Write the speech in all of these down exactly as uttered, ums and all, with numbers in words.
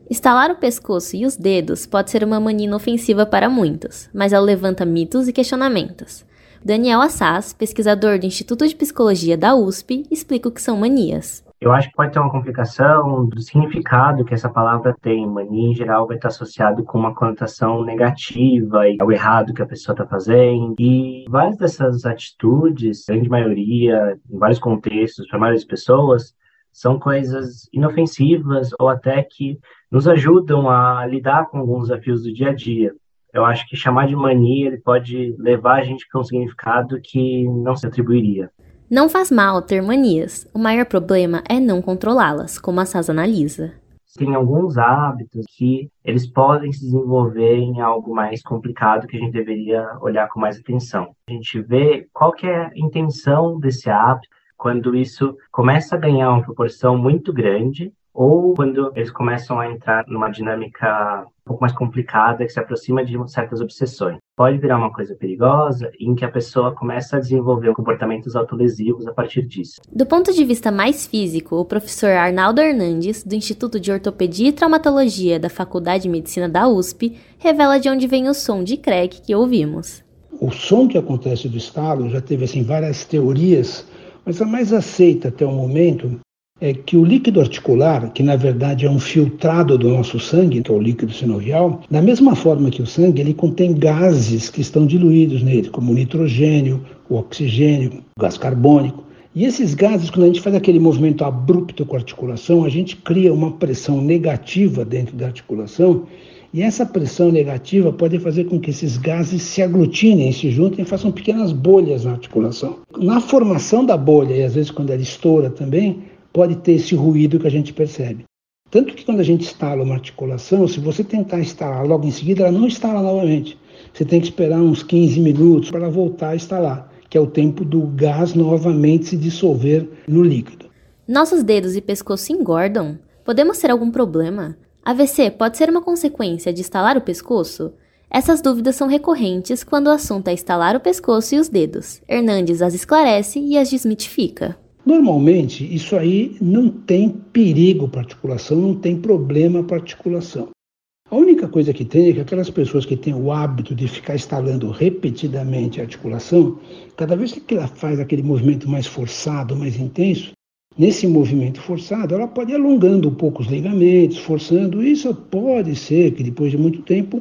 Estalar o pescoço e os dedos pode ser uma mania inofensiva para muitos, mas ela levanta mitos e questionamentos. Daniel Assas, pesquisador do Instituto de Psicologia da U S P, explica o que são manias. Eu acho que pode ter uma complicação do significado que essa palavra tem. Mania, em geral, vai estar associado com uma conotação negativa e ao errado que a pessoa está fazendo. E várias dessas atitudes, grande maioria, em vários contextos, para a maioria das pessoas, são coisas inofensivas ou até que nos ajudam a lidar com alguns desafios do dia a dia. Eu acho que chamar de mania ele pode levar a gente para um significado que não se atribuiria. Não faz mal ter manias, o maior problema é não controlá-las, como a Assas analisa. Tem alguns hábitos que eles podem se desenvolver em algo mais complicado que a gente deveria olhar com mais atenção. A gente vê qual que é a intenção desse hábito quando isso começa a ganhar uma proporção muito grande ou quando eles começam a entrar numa dinâmica um pouco mais complicada que se aproxima de certas obsessões. Pode virar uma coisa perigosa em que a pessoa começa a desenvolver comportamentos autolesivos a partir disso. Do ponto de vista mais físico, o professor Arnaldo Hernandes, do Instituto de Ortopedia e Traumatologia da Faculdade de Medicina da U S P, revela de onde vem o som de crack que ouvimos. O som que acontece do estalo já teve assim, várias teorias, mas a mais aceita até o momento é que o líquido articular, que na verdade é um filtrado do nosso sangue, que é o líquido sinovial, da mesma forma que o sangue, ele contém gases que estão diluídos nele, como o nitrogênio, o oxigênio, o gás carbônico. E esses gases, quando a gente faz aquele movimento abrupto com a articulação, a gente cria uma pressão negativa dentro da articulação, e essa pressão negativa pode fazer com que esses gases se aglutinem, se juntem e façam pequenas bolhas na articulação. Na formação da bolha, e às vezes quando ela estoura também, pode ter esse ruído que a gente percebe. Tanto que quando a gente instala uma articulação, se você tentar instalar logo em seguida, ela não instala novamente. Você tem que esperar uns quinze minutos para ela voltar a instalar, que é o tempo do gás novamente se dissolver no líquido. Nossos dedos e pescoço engordam? Podemos ter algum problema? A V C pode ser uma consequência de estalar o pescoço? Essas dúvidas são recorrentes quando o assunto é estalar o pescoço e os dedos. Hernandes as esclarece e as desmitifica. Normalmente, isso aí não tem perigo para a articulação, não tem problema para a articulação. A única coisa que tem é que aquelas pessoas que têm o hábito de ficar estalando repetidamente a articulação, cada vez que ela faz aquele movimento mais forçado, mais intenso, nesse movimento forçado, ela pode ir alongando um pouco os ligamentos, forçando. Isso pode ser que depois de muito tempo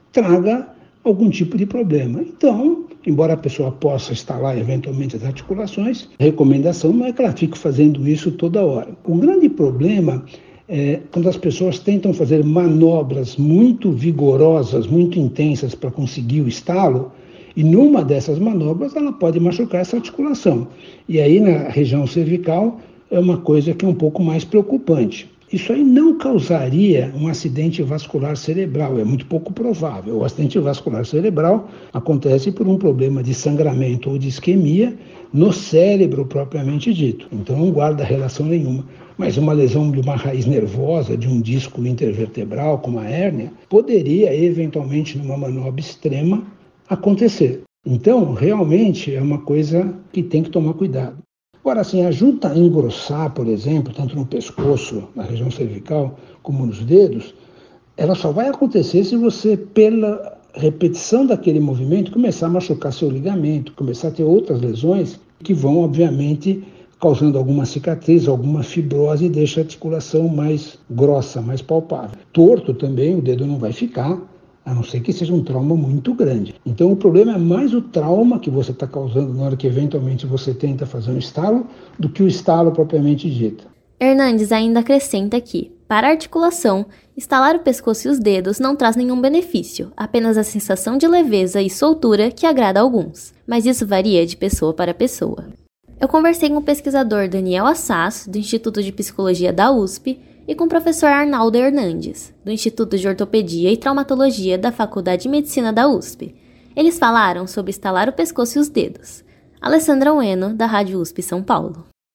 traga algum tipo de problema. Então, embora a pessoa possa instalar eventualmente as articulações, a recomendação não é que ela fique fazendo isso toda hora. O grande problema é quando as pessoas tentam fazer manobras muito vigorosas, muito intensas para conseguir o estalo, e numa dessas manobras ela pode machucar essa articulação. E aí na região cervical é uma coisa que é um pouco mais preocupante. Isso aí não causaria um acidente vascular cerebral, é muito pouco provável. O acidente vascular cerebral acontece por um problema de sangramento ou de isquemia no cérebro propriamente dito. Então não guarda relação nenhuma. Mas uma lesão de uma raiz nervosa, de um disco intervertebral, como a hérnia, poderia eventualmente, numa manobra extrema, acontecer. Então, realmente é uma coisa que tem que tomar cuidado. Agora, assim, a junta engrossar, por exemplo, tanto no pescoço, na região cervical, como nos dedos, ela só vai acontecer se você, pela repetição daquele movimento, começar a machucar seu ligamento, começar a ter outras lesões que vão, obviamente, causando alguma cicatriz, alguma fibrose e deixa a articulação mais grossa, mais palpável. Torto também, o dedo não vai ficar, a não ser que seja um trauma muito grande. Então o problema é mais o trauma que você está causando na hora que eventualmente você tenta fazer um estalo, do que o estalo propriamente dito. Hernandes ainda acrescenta que, para a articulação, estalar o pescoço e os dedos não traz nenhum benefício, apenas a sensação de leveza e soltura que agrada a alguns, mas isso varia de pessoa para pessoa. Eu conversei com o pesquisador Daniel Assas, do Instituto de Psicologia da U S P, e com o professor Arnaldo Hernandes, do Instituto de Ortopedia e Traumatologia da Faculdade de Medicina da U S P. Eles falaram sobre estalar o pescoço e os dedos. Alessandra Ueno, da Rádio U S P São Paulo.